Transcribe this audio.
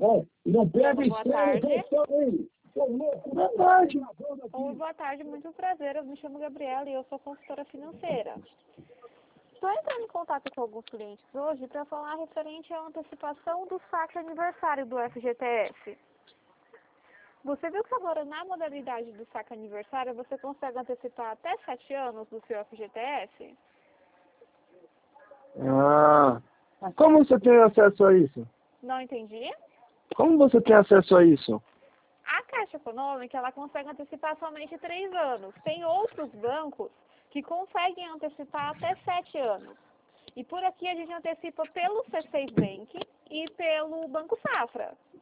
E não perde boa tarde. Boa tarde. Oi, boa tarde, muito prazer. Eu me chamo Gabriela e eu sou consultora financeira. Estou entrando em contato com alguns clientes hoje para falar referente à antecipação do saque aniversário do FGTS. Você viu que agora na modalidade do saque aniversário você consegue antecipar até 7 anos do seu FGTS? Ah, como você tem acesso a isso? Não entendi? Como você tem acesso a isso? A Caixa Econômica, ela consegue antecipar somente 3 anos. Tem outros bancos que conseguem antecipar até 7 anos. E por aqui a gente antecipa pelo C6 Bank e pelo Banco Safra.